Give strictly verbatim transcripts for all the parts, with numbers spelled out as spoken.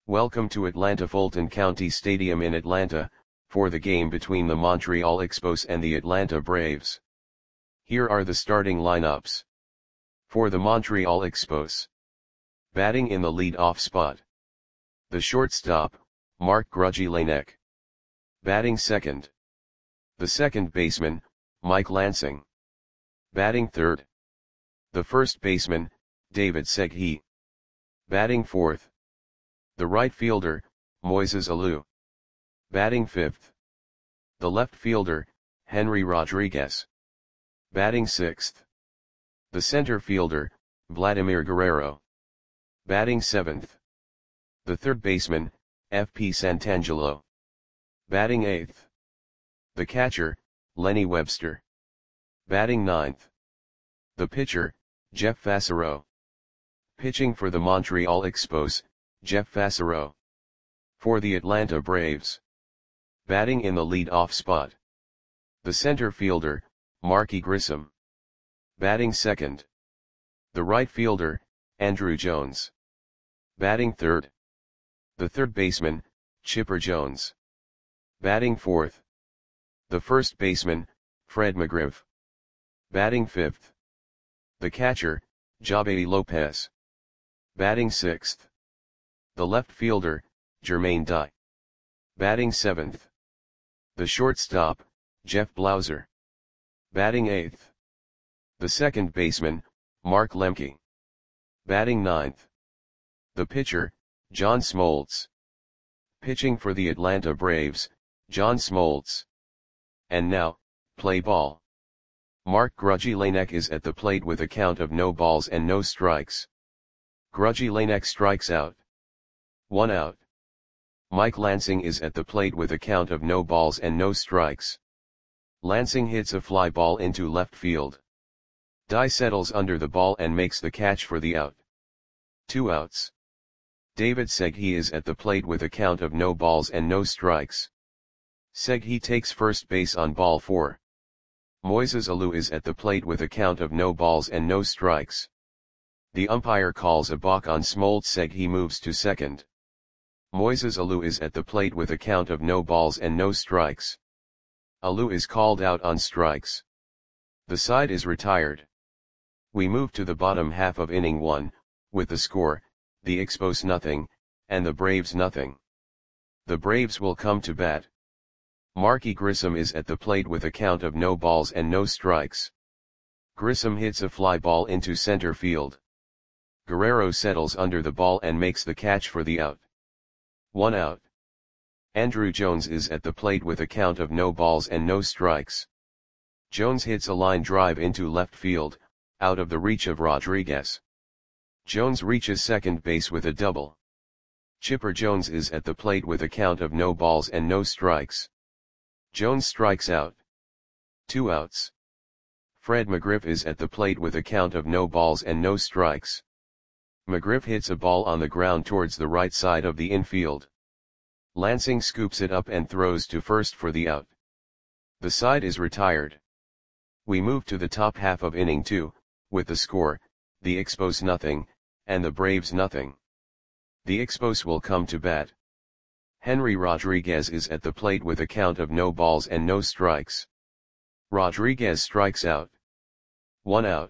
Welcome to Atlanta Fulton County Stadium in Atlanta, for the game between the Montreal Expos and the Atlanta Braves. Here are the starting lineups. For the Montreal Expos. Batting in the lead-off spot. The shortstop, Mark Grudzielanek. Batting second. The second baseman, Mike Lansing. Batting third. The first baseman, David Segui. Batting fourth. The right fielder, Moises Alou. Batting fifth. The left fielder, Henry Rodriguez. Batting sixth. The center fielder, Vladimir Guerrero. Batting seventh. The third baseman, F P Santangelo. Batting eighth. The catcher, Lenny Webster. Batting ninth. The pitcher, Jeff Fassero. Pitching for the Montreal Expos, Jeff Fassero. For the Atlanta Braves. Batting in the lead-off spot. The center fielder, Marky Grissom. Batting second. The right fielder, Andruw Jones. Batting third. The third baseman, Chipper Jones. Batting fourth. The first baseman, Fred McGriff. Batting fifth. The catcher, Jabady Lopez. Batting sixth. The left fielder, Jermaine Dye. Batting seventh. The shortstop, Jeff Blauser. Batting eighth. The second baseman, Mark Lemke. Batting ninth. The pitcher, John Smoltz. Pitching for the Atlanta Braves, John Smoltz. And now, play ball. Mark Grudzielanek is at the plate with a count of no balls and no strikes. Grudzielanek strikes out. One out. Mike Lansing is at the plate with a count of no balls and no strikes. Lansing hits a fly ball into left field. Dye settles under the ball and makes the catch for the out. Two outs. David Segui is at the plate with a count of no balls and no strikes. Segui takes first base on ball four. Moises Alou is at the plate with a count of no balls and no strikes. The umpire calls a balk on Smoltz. Segui moves to second. Moises Alou is at the plate with a count of no balls and no strikes. Alou is called out on strikes. The side is retired. We move to the bottom half of inning one, with the score, the Expos nothing, and the Braves nothing. The Braves will come to bat. Marky Grissom is at the plate with a count of no balls and no strikes. Grissom hits a fly ball into center field. Guerrero settles under the ball and makes the catch for the out. One out. Andruw Jones is at the plate with a count of no balls and no strikes. Jones hits a line drive into left field, out of the reach of Rodriguez. Jones reaches second base with a double. Chipper Jones is at the plate with a count of no balls and no strikes. Jones strikes out. Two outs. Fred McGriff is at the plate with a count of no balls and no strikes. McGriff hits a ball on the ground towards the right side of the infield. Lansing scoops it up and throws to first for the out. The side is retired. We move to the top half of inning two, with the score, the Expos nothing, and the Braves nothing. The Expos will come to bat. Henry Rodriguez is at the plate with a count of no balls and no strikes. Rodriguez strikes out. One out.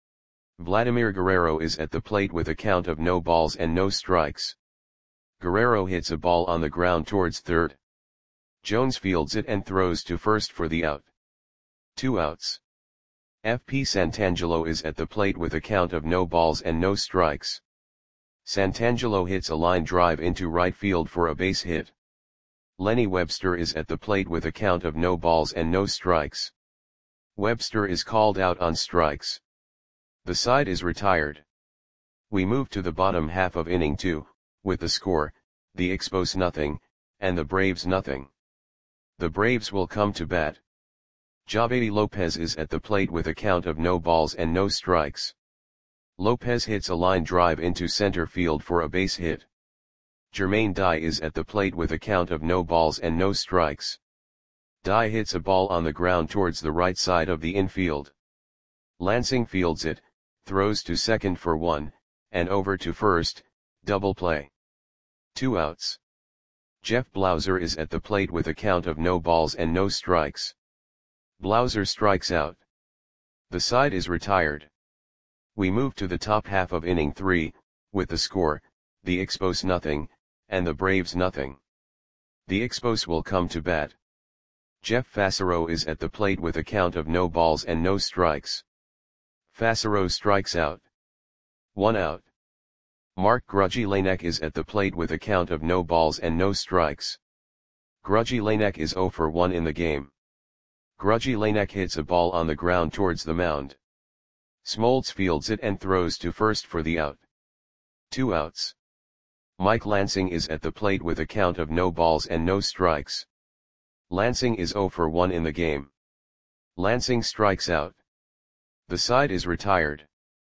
Vladimir Guerrero is at the plate with a count of no balls and no strikes. Guerrero hits a ball on the ground towards third. Jones fields it and throws to first for the out. Two outs. F P Santangelo is at the plate with a count of no balls and no strikes. Santangelo hits a line drive into right field for a base hit. Lenny Webster is at the plate with a count of no balls and no strikes. Webster is called out on strikes. The side is retired. We move to the bottom half of inning two, with the score, the Expos nothing, and the Braves nothing. The Braves will come to bat. Jabady Lopez is at the plate with a count of no balls and no strikes. Lopez hits a line drive into center field for a base hit. Jermaine Dye is at the plate with a count of no balls and no strikes. Dye hits a ball on the ground towards the right side of the infield. Lansing fields it, throws to second for one, and over to first, double play. Two outs. Jeff Blauser is at the plate with a count of no balls and no strikes. Blauser strikes out. The side is retired. We move to the top half of inning three, with the score, the Expos nothing, and the Braves nothing. The Expos will come to bat. Jeff Fassero is at the plate with a count of no balls and no strikes. Fassero strikes out. One out. Mark Grudzielanek is at the plate with a count of no balls and no strikes. Grudzielanek is zero for one in the game. Grudzielanek hits a ball on the ground towards the mound. Smoltz fields it and throws to first for the out. Two outs. Mike Lansing is at the plate with a count of no balls and no strikes. Lansing is zero for one in the game. Lansing strikes out. The side is retired.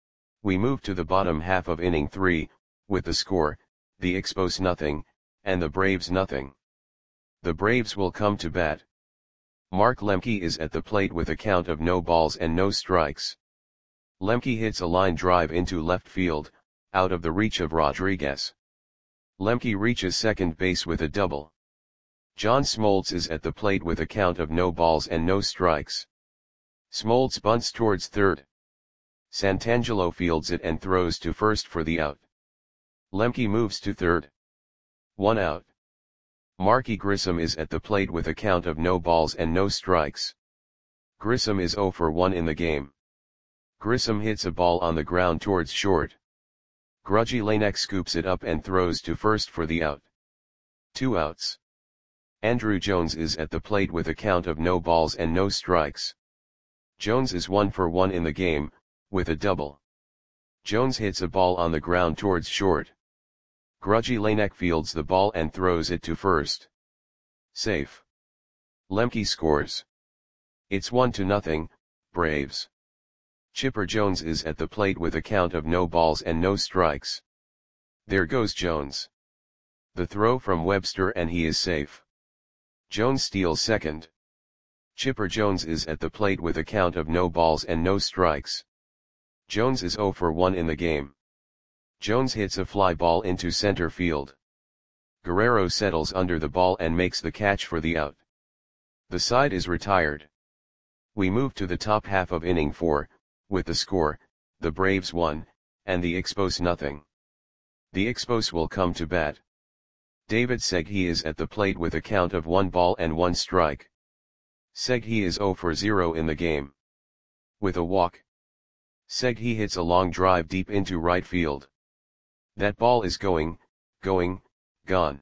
We move to the bottom half of inning three, with the score, the Expos nothing, and the Braves nothing. The Braves will come to bat. Mark Lemke is at the plate with a count of no balls and no strikes. Lemke hits a line drive into left field, out of the reach of Rodriguez. Lemke reaches second base with a double. John Smoltz is at the plate with a count of no balls and no strikes. Smoltz bunts towards third. Santangelo fields it and throws to first for the out. Lemke moves to third. One out. Marky Grissom is at the plate with a count of no balls and no strikes. Grissom is zero for one in the game. Grissom hits a ball on the ground towards short. Grudzielanek scoops it up and throws to first for the out. Two outs. Andruw Jones is at the plate with a count of no balls and no strikes. Jones is one for one in the game, with a double. Jones hits a ball on the ground towards short. Grudzielanek fields the ball and throws it to first. Safe. Lemke scores. It's one to nothing, Braves. Chipper Jones is at the plate with a count of no balls and no strikes. There goes Jones. The throw from Webster and he is safe. Jones steals second. Chipper Jones is at the plate with a count of no balls and no strikes. Jones is zero for one in the game. Jones hits a fly ball into center field. Guerrero settles under the ball and makes the catch for the out. The side is retired. We move to the top half of inning four, with the score, the Braves one, and the Expos nothing. The Expos will come to bat. David Seghi is at the plate with a count of one ball and one strike. Seghi is zero for zero in the game. With a walk. Seghi hits a long drive deep into right field. That ball is going, going, gone.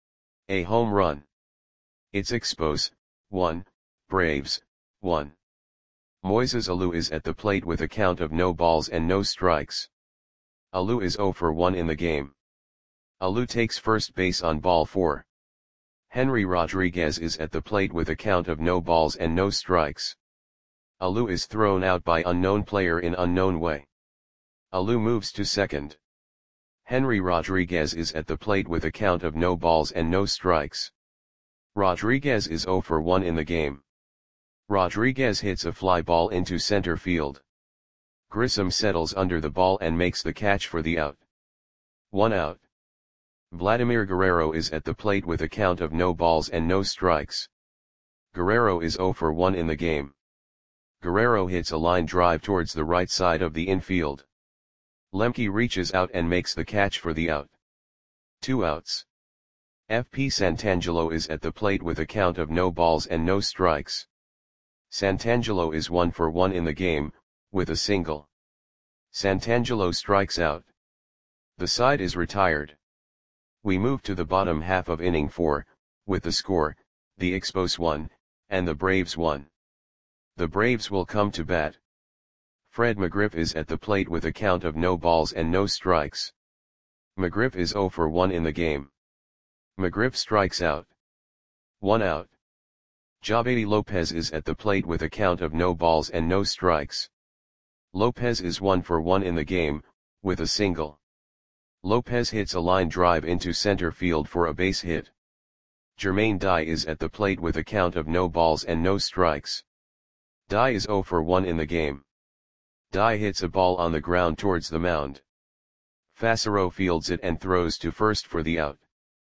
A home run. It's Expos, one, Braves, one. Moises Alou is at the plate with a count of no balls and no strikes. Alou is zero for one in the game. Alou takes first base on ball four. Henry Rodriguez is at the plate with a count of no balls and no strikes. Alou is thrown out by unknown player in unknown way. Alou moves to second. Henry Rodriguez is at the plate with a count of no balls and no strikes. Rodriguez is zero for one in the game. Rodriguez hits a fly ball into center field. Grissom settles under the ball and makes the catch for the out. One out. Vladimir Guerrero is at the plate with a count of no balls and no strikes. Guerrero is zero for one in the game. Guerrero hits a line drive towards the right side of the infield. Lemke reaches out and makes the catch for the out. Two outs. F P Santangelo is at the plate with a count of no balls and no strikes. Santangelo is one for one in the game, with a single. Santangelo strikes out. The side is retired. We move to the bottom half of inning four, with the score, the Expos one, and the Braves one. The Braves will come to bat. Fred McGriff is at the plate with a count of no balls and no strikes. McGriff is zero for one in the game. McGriff strikes out. One out. Jabady Lopez is at the plate with a count of no balls and no strikes. Lopez is one for one in the game, with a single. Lopez hits a line drive into center field for a base hit. Jermaine Dye is at the plate with a count of no balls and no strikes. Dye is zero for one in the game. Dye hits a ball on the ground towards the mound. Fassero fields it and throws to first for the out.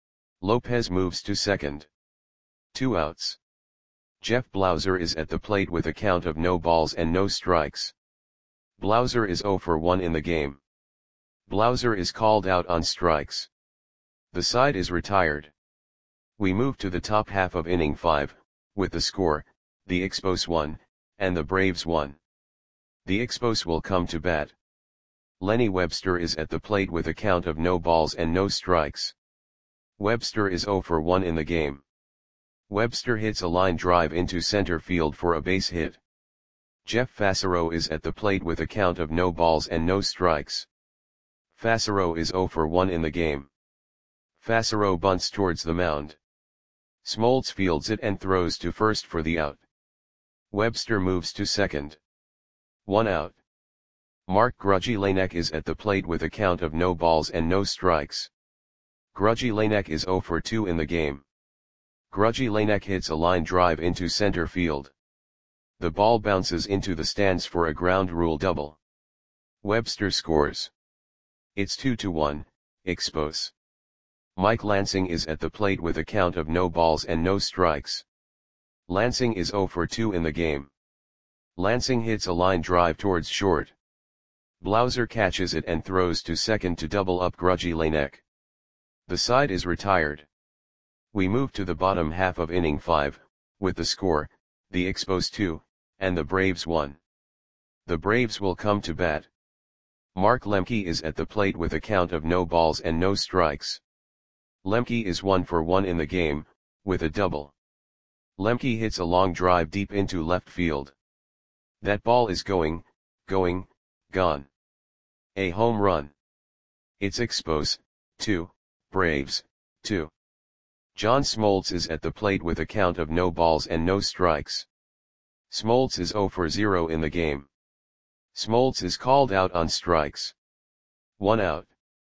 Lopez moves to second. Two outs. Jeff Blauser is at the plate with a count of no balls and no strikes. Blauser is zero for one in the game. Blauser is called out on strikes. The side is retired. We move to the top half of inning five, with the score, the Expos one, and the Braves one. The Expos will come to bat. Lenny Webster is at the plate with a count of no balls and no strikes. Webster is zero for one in the game. Webster hits a line drive into center field for a base hit. Jeff Fassero is at the plate with a count of no balls and no strikes. Fassero is zero for one in the game. Fassero bunts towards the mound. Smoltz fields it and throws to first for the out. Webster moves to second. One out. Mark Grudzielanek is at the plate with a count of no balls and no strikes. Grudzielanek is zero for two in the game. Grudzielanek hits a line drive into center field. The ball bounces into the stands for a ground rule double. Webster scores. It's two to one, Expos. Mike Lansing is at the plate with a count of no balls and no strikes. Lansing is zero for two in the game. Lansing hits a line drive towards short. Blauser catches it and throws to second to double up Grudzielanek. The side is retired. We move to the bottom half of inning five, with the score, the Expos two, and the Braves one. The Braves will come to bat. Mark Lemke is at the plate with a count of no balls and no strikes. Lemke is one for one in the game, with a double. Lemke hits a long drive deep into left field. That ball is going, going, gone. A home run. It's Expos, two, Braves, two. John Smoltz is at the plate with a count of no balls and no strikes. Smoltz is zero for zero in the game. Smoltz is called out on strikes. One out.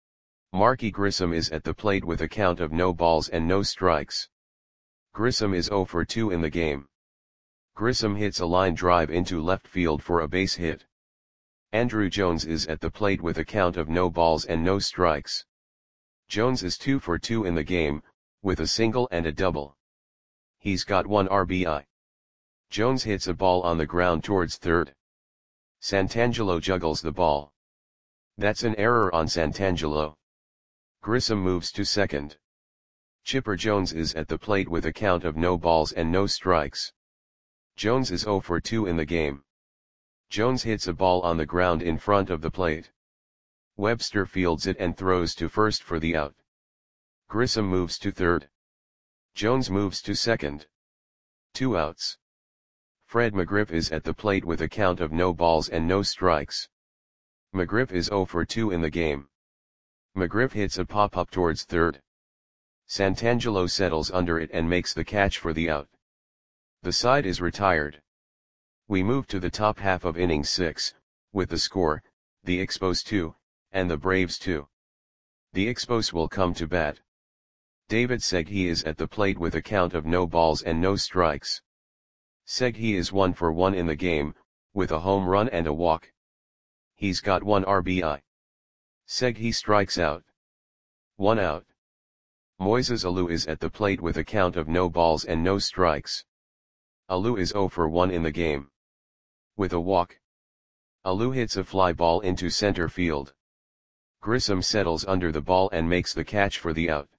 Marky Grissom is at the plate with a count of no balls and no strikes. Grissom is zero for two in the game. Grissom hits a line drive into left field for a base hit. Andrew Jones is at the plate with a count of no balls and no strikes. Jones is two for two in the game, with a single and a double. He's got one R B I. Jones hits a ball on the ground towards third. Santangelo juggles the ball. That's an error on Santangelo. Grissom moves to second. Chipper Jones is at the plate with a count of no balls and no strikes. Jones is zero for two in the game. Jones hits a ball on the ground in front of the plate. Webster fields it and throws to first for the out. Grissom moves to third. Jones moves to second. Two outs. Fred McGriff is at the plate with a count of no balls and no strikes. McGriff is zero for two in the game. McGriff hits a pop-up towards third. Santangelo settles under it and makes the catch for the out. The side is retired. We move to the top half of inning six, with the score, the Expos two, and the Braves two. The Expos will come to bat. David Seghi is at the plate with a count of no balls and no strikes. Seghi is one for one in the game, with a home run and a walk. He's got one R B I. Seghi strikes out. One out. Moises Alou is at the plate with a count of no balls and no strikes. Alou is zero for one in the game. With a walk. Alou hits a fly ball into center field. Grissom settles under the ball and makes the catch for the out.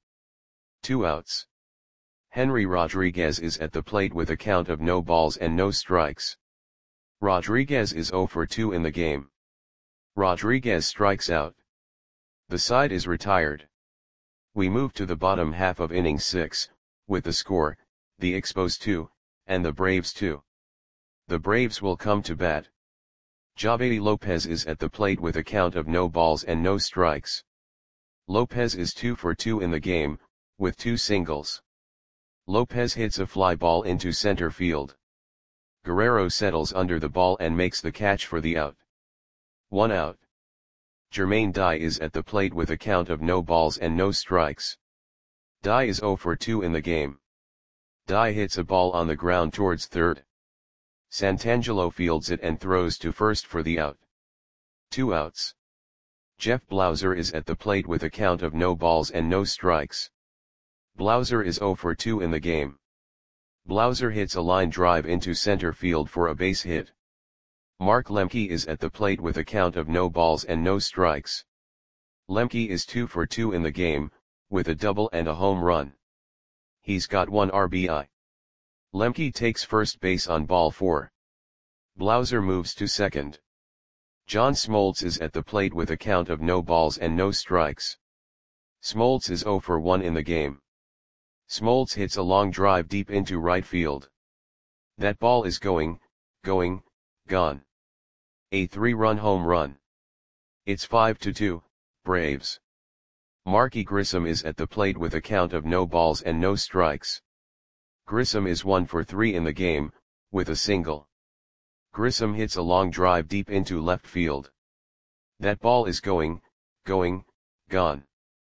Two outs. Henry Rodriguez is at the plate with a count of no balls and no strikes. Rodriguez is zero for two in the game. Rodriguez strikes out. The side is retired. We move to the bottom half of inning six, with the score, the Expos two, and the Braves two. The Braves will come to bat. Javedi Lopez is at the plate with a count of no balls and no strikes. Lopez is two for two in the game, with two singles. Lopez hits a fly ball into center field. Guerrero settles under the ball and makes the catch for the out. One out. Jermaine Dye is at the plate with a count of no balls and no strikes. Dye is zero for two in the game. Dye hits a ball on the ground towards third. Santangelo fields it and throws to first for the out. Two outs. Jeff Blauser is at the plate with a count of no balls and no strikes. Blauser is zero for two in the game. Blauser hits a line drive into center field for a base hit. Mark Lemke is at the plate with a count of no balls and no strikes. Lemke is two for two in the game, with a double and a home run. He's got one R B I. Lemke takes first base on ball four. Blauser moves to second. John Smoltz is at the plate with a count of no balls and no strikes. Smoltz is zero for one in the game. Smoltz hits a long drive deep into right field. That ball is going, going, gone. A three-run home run. It's five to two, Braves. Marky Grissom is at the plate with a count of no balls and no strikes. Grissom is one for three in the game, with a single. Grissom hits a long drive deep into left field. That ball is going, going, gone.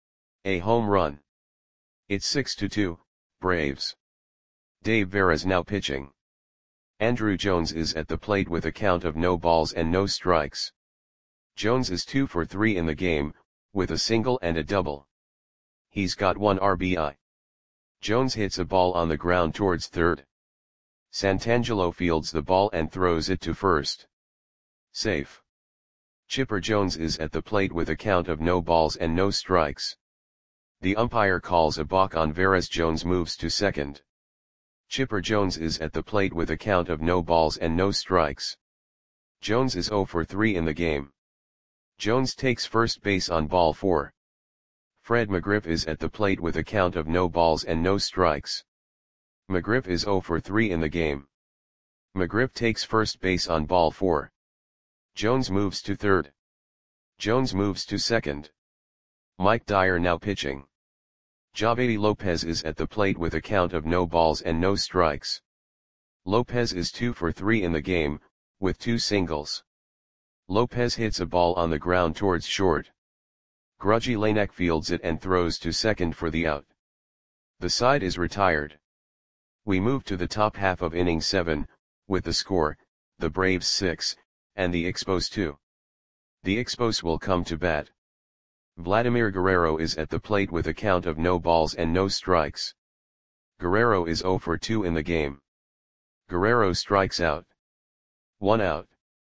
A home run. It's six to two, Braves. Dave Veras now pitching. Andrew Jones is at the plate with a count of no balls and no strikes. Jones is two for three in the game, with a single and a double. He's got one R B I. Jones hits a ball on the ground towards third. Santangelo fields the ball and throws it to first. Safe. Chipper Jones is at the plate with a count of no balls and no strikes. The umpire calls a balk on Veras. Jones moves to second. Chipper Jones is at the plate with a count of no balls and no strikes. Jones is zero for three in the game. Jones takes first base on ball four. Fred McGriff is at the plate with a count of no balls and no strikes. McGriff is zero for three in the game. McGriff takes first base on ball four. Jones moves to third. Jones moves to second. Mike Dyer now pitching. Javedi Lopez is at the plate with a count of no balls and no strikes. Lopez is two for three in the game, with two singles. Lopez hits a ball on the ground towards short. Grudgy Lanek fields it and throws to second for the out. The side is retired. We move to the top half of inning seven, with the score, the Braves six, and the Expos two. The Expos will come to bat. Vladimir Guerrero is at the plate with a count of no balls and no strikes. Guerrero is zero for two in the game. Guerrero strikes out. One out.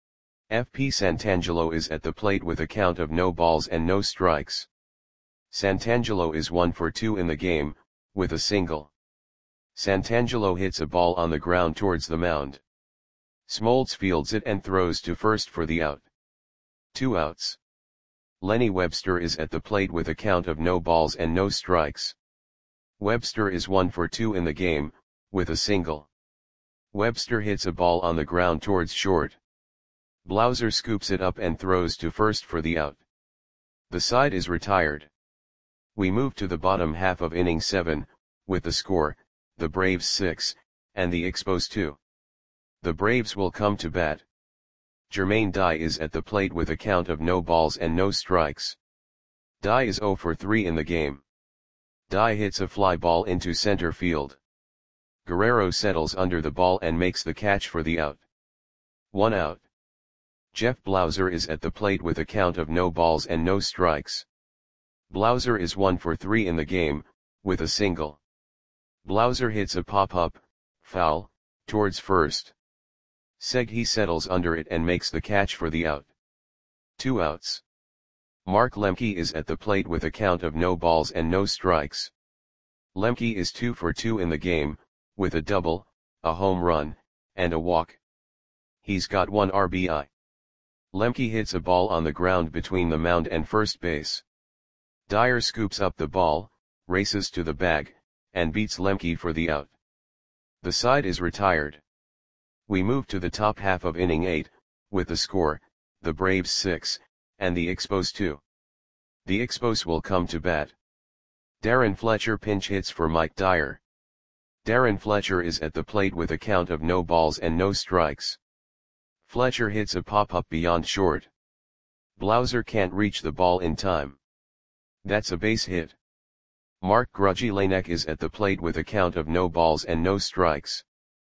F P Santangelo is at the plate with a count of no balls and no strikes. Santangelo is one for two in the game, with a single. Santangelo hits a ball on the ground towards the mound. Smoltz fields it and throws to first for the out. Two outs. Lenny Webster is at the plate with a count of no balls and no strikes. Webster is one for two in the game, with a single. Webster hits a ball on the ground towards short. Blauser scoops it up and throws to first for the out. The side is retired. We move to the bottom half of inning seven, with the score, the Braves six, and the Expos two. The Braves will come to bat. Jermaine Dye is at the plate with a count of no balls and no strikes. Dye is zero for three in the game. Dye hits a fly ball into center field. Guerrero settles under the ball and makes the catch for the out. One out. Jeff Blauser is at the plate with a count of no balls and no strikes. Blauser is one for three in the game, with a single. Blauser hits a pop-up, foul, towards first. Segui settles under it and makes the catch for the out. Two outs. Mark Lemke is at the plate with a count of no balls and no strikes. Lemke is two for two in the game, with a double, a home run, and a walk. He's got one R B I. Lemke hits a ball on the ground between the mound and first base. Dyer scoops up the ball, races to the bag, and beats Lemke for the out. The side is retired. We move to the top half of inning eight, with the score, the Braves six, and the Expos two. The Expos will come to bat. Darren Fletcher pinch hits for Mike Dyer. Darren Fletcher is at the plate with a count of no balls and no strikes. Fletcher hits a pop-up beyond short. Blauser can't reach the ball in time. That's a base hit. Mark Grudgy Lanek is at the plate with a count of no balls and no strikes.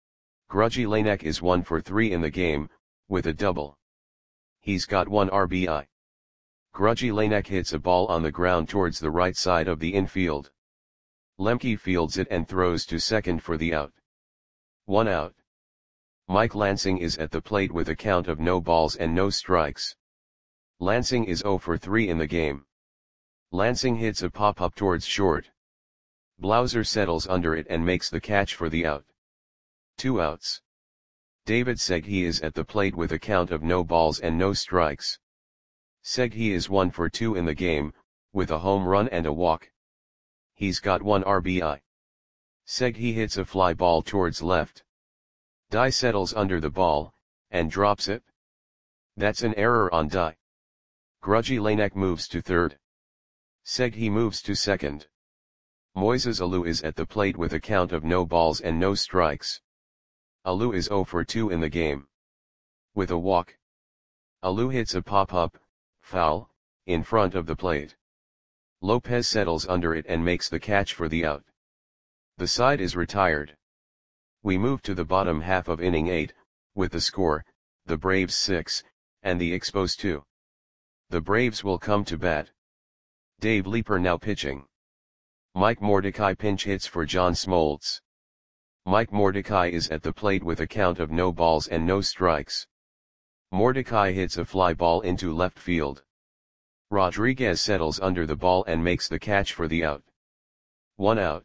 Grudgy Lanek is one for three in the game, with a double. He's got one R B I. Grudgy Lanek hits a ball on the ground towards the right side of the infield. Lemke fields it and throws to second for the out. One out. Mike Lansing is at the plate with a count of no balls and no strikes. Lansing is zero for three in the game. Lansing hits a pop-up towards short. Blauser settles under it and makes the catch for the out. Two outs. David Seghi is at the plate with a count of no balls and no strikes. Seghi is one for two in the game, with a home run and a walk. He's got one R B I. Seghi hits a fly ball towards left. Dye settles under the ball, and drops it. That's an error on Dye. Grudgy Lanek moves to third. Seghi moves to second. Moises Alou is at the plate with a count of no balls and no strikes. Alou is zero for two in the game. With a walk. Alou hits a pop-up, foul, in front of the plate. Lopez settles under it and makes the catch for the out. The side is retired. We move to the bottom half of inning eight, with the score, the Braves six, and the Expos two. The Braves will come to bat. Dave Leeper now pitching. Mike Mordecai pinch hits for John Smoltz. Mike Mordecai is at the plate with a count of no balls and no strikes. Mordecai hits a fly ball into left field. Rodriguez settles under the ball and makes the catch for the out. One out.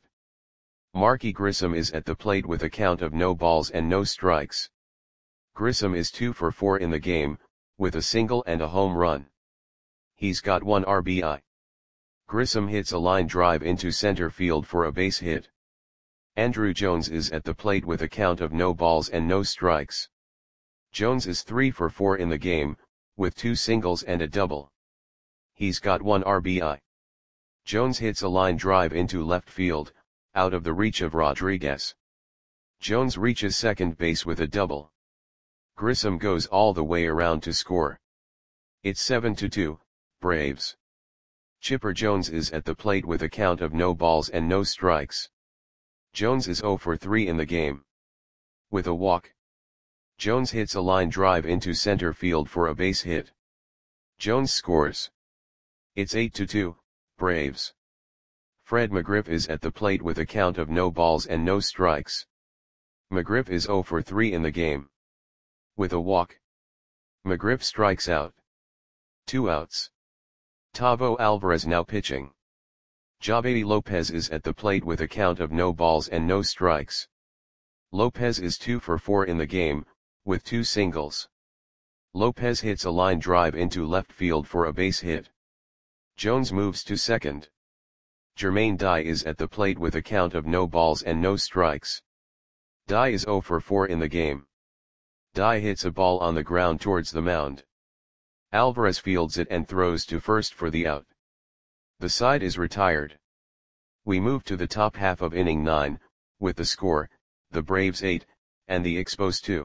Marky Grissom is at the plate with a count of no balls and no strikes. Grissom is two for four in the game, with a single and a home run. He's got one R B I. Grissom hits a line drive into center field for a base hit. Andrew Jones is at the plate with a count of no balls and no strikes. Jones is three for four in the game, with two singles and a double. He's got one R B I. Jones hits a line drive into left field, out of the reach of Rodriguez. Jones reaches second base with a double. Grissom goes all the way around to score. It's seven to two, Braves. Chipper Jones is at the plate with a count of no balls and no strikes. Jones is zero for three in the game. With a walk. Jones hits a line drive into center field for a base hit. Jones scores. It's eight to two, Braves. Fred McGriff is at the plate with a count of no balls and no strikes. McGriff is zero for three in the game. With a walk. McGriff strikes out. Two outs. Tavo Alvarez now pitching. Jabaty Lopez is at the plate with a count of no balls and no strikes. Lopez is two for four in the game, with two singles. Lopez hits a line drive into left field for a base hit. Jones moves to second. Jermaine Dye is at the plate with a count of no balls and no strikes. Dye is zero for four in the game. Dye hits a ball on the ground towards the mound. Alvarez fields it and throws to first for the out. The side is retired. We move to the top half of inning nine, with the score, the Braves eight, and the Expos two.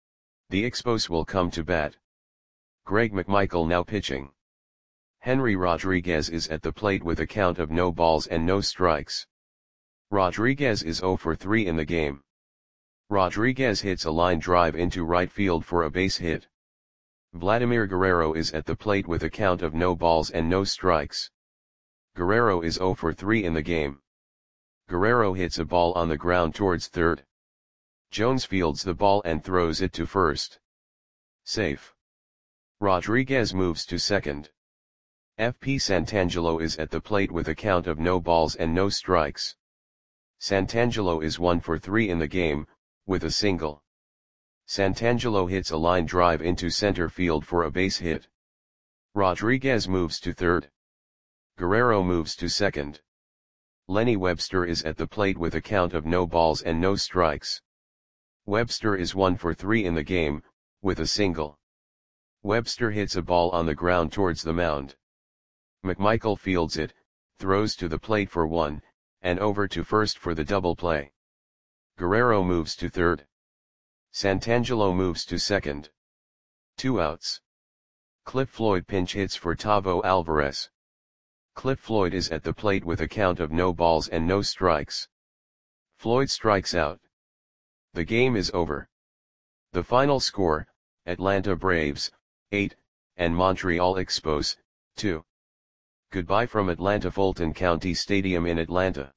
The Expos will come to bat. Greg McMichael now pitching. Henry Rodriguez is at the plate with a count of no balls and no strikes. Rodriguez is zero for three in the game. Rodriguez hits a line drive into right field for a base hit. Vladimir Guerrero is at the plate with a count of no balls and no strikes. Guerrero is zero for three in the game. Guerrero hits a ball on the ground towards third. Jones fields the ball and throws it to first. Safe. Rodriguez moves to second. F P Santangelo is at the plate with a count of no balls and no strikes. Santangelo is one for three in the game, with a single. Santangelo hits a line drive into center field for a base hit. Rodriguez moves to third. Guerrero moves to second. Lenny Webster is at the plate with a count of no balls and no strikes. Webster is one for three in the game, with a single. Webster hits a ball on the ground towards the mound. McMichael fields it, throws to the plate for one, and over to first for the double play. Guerrero moves to third. Santangelo moves to second. Two outs. Cliff Floyd pinch hits for Tavo Alvarez. Cliff Floyd is at the plate with a count of no balls and no strikes. Floyd strikes out. The game is over. The final score, Atlanta Braves, eight, and Montreal Expos, two. Goodbye from Atlanta Fulton County Stadium in Atlanta.